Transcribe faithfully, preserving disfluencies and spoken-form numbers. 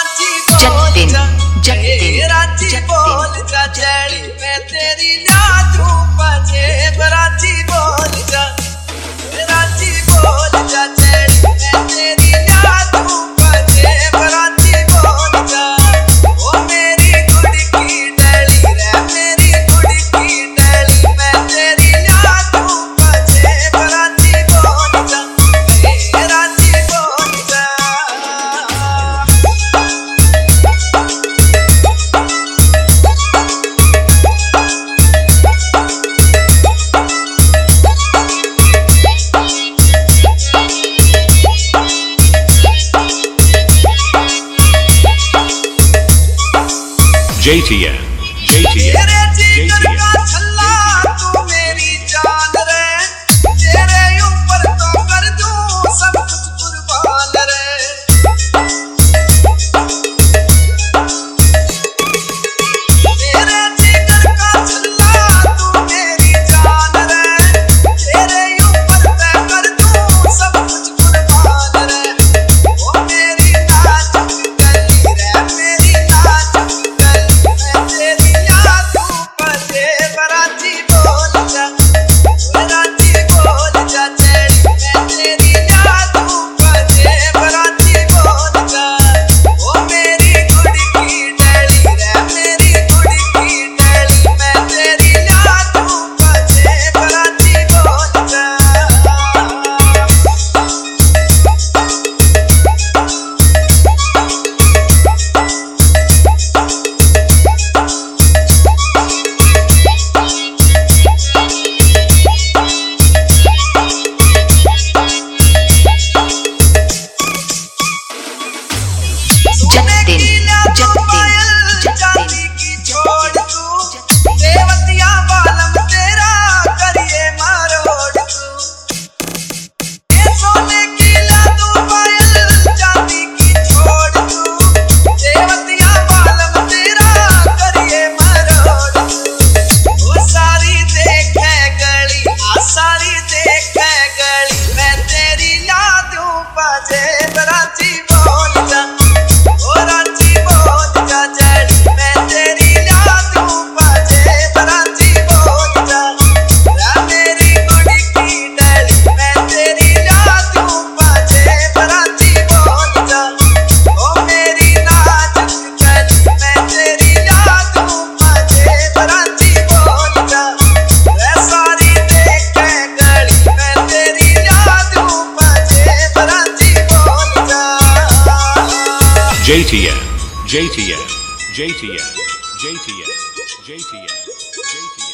जतिन जतिन रांची बोल जा जड़ी मैं तेरी यादू बजे रांची बोल जा रांची बोल जा जड़ी मैं तेरी यादू बजे रांची बोल जा ओ मेरी गुड़ की डली रे मेरी गुड़ की डली मैं तेरी यादू बजे रांची बोल जा रांची बोल जा J T N J T N J T N तू मेरी जान रे तेरे ऊपर तो कर दूं सब कुछ कुर्बान रे तेरे जिगर का छल्ला तू मेरी जान रे तेरे ऊपर मैं कर दूं सब कुछ कुर्बान रे ओ मेरी नाजुक गली रे मेरी नाजुक तेरी यादू बजे रांची बोल जा रांची बोल जा जड़ी मैं तेरी यादू बजे रांची बोल जा ओ मेरी गुड़ की डली रे मेरी गुड़ की डली मैं तेरी यादू बजे रांची बोल जा जतिन जतिन जाति की छोड़ तू देवतिया बालम तेरा करिए मारोड़ तू ये सोने की लादू पायल जाति की छोड़ तू देवतिया बालम तेरा करिए मारोड़ तू वो सारी देखे गली आ सारी देखे गली मैं तेरी यादू बजे रांची बोल जा रांची बोल जा जड़ी मैं तेरी यादू बजे रांची बोल जा मेरी गुड़ की डली मैं तेरी यादू बजे रांची बोल जा ओ मेरी नाजुक गली मैं तेरी यादू बजे रांची बोल जा सारी देखे गली मैं तेरी यादू बजे रांची बोल जा J T N J T N J T N J T N J T N J T N